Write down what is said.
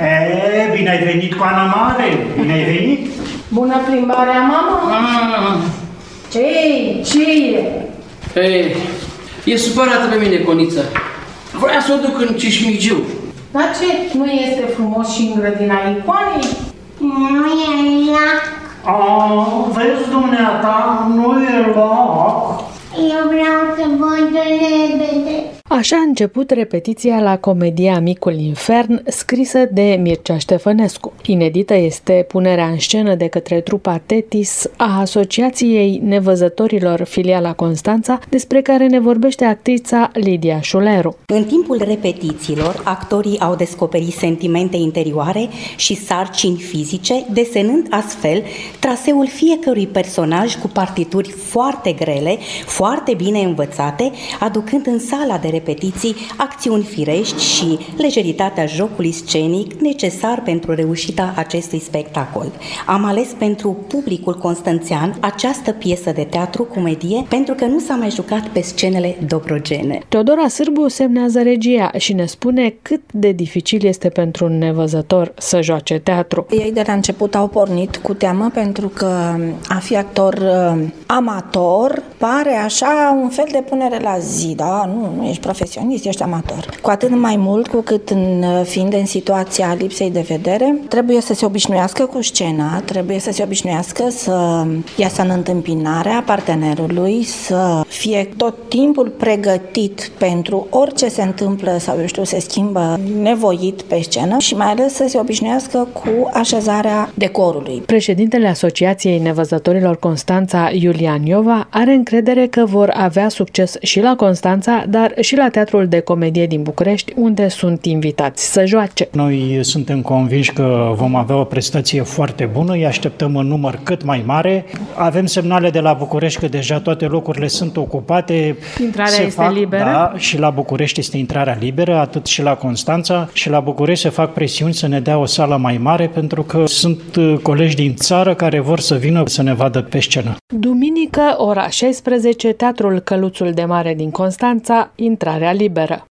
Bine ai venit, Coana Mare! Bine ai venit! Bună plimbarea, mama! Ce e? E supărată pe mine, Conița. Voia să o duc în Cismigiu. Dar ce? Nu este frumos și în grădina Icoanei? Nu e lac. Vezi, dumneata, nu e loc. Eu vreau să văd lebede. Așa a început repetiția la comedia Micul Infern, scrisă de Mircea Ștefănescu. Inedită este punerea în scenă de către trupa Tetis a Asociației Nevăzătorilor Filiala Constanța, despre care ne vorbește actrița Lidia Șuleru. În timpul repetițiilor, actorii au descoperit sentimente interioare și sarcini fizice, desenând astfel traseul fiecărui personaj cu partituri foarte grele, foarte bine învățate, aducând în sala de repetiții acțiuni firești și lejeritatea jocului scenic necesar pentru reușita acestui spectacol. Am ales pentru publicul constanțean această piesă de teatru-comedie pentru că nu s-a mai jucat pe scenele dobrogene. Teodora Sârbu semnează regia și ne spune cât de dificil este pentru un nevăzător să joace teatru. Ei de la început au pornit cu teamă pentru că a fi actor amator pare așa un fel de punere la zi, da? Nu ești profesionist, ești amator. Cu atât mai mult cu cât fiind în situația lipsei de vedere, trebuie să se obișnuiască cu scena, trebuie să se obișnuiască să iasă în întâmpinarea partenerului, să fie tot timpul pregătit pentru orice se întâmplă sau, eu știu, se schimbă nevoit pe scenă și mai ales să se obișnuiască cu așezarea decorului. Președintele Asociației Nevăzătorilor Constanța, Iulian Iova, are încredere că vor avea succes și la Constanța, dar și la Teatrul de Comedie din București, unde sunt invitați să joace. Noi suntem convinși că vom avea o prestație foarte bună, îi așteptăm în număr cât mai mare. Avem semnale de la București că deja toate locurile sunt ocupate. Intrarea este liberă? Da, și la București este intrarea liberă, atât și la Constanța. Și la București se fac presiuni să ne dea o sală mai mare, pentru că sunt colegi din țară care vor să vină să ne vadă pe scenă. Duminică, ora 16, Teatrul Căluțul de Mare din Constanța, intrarea liberă.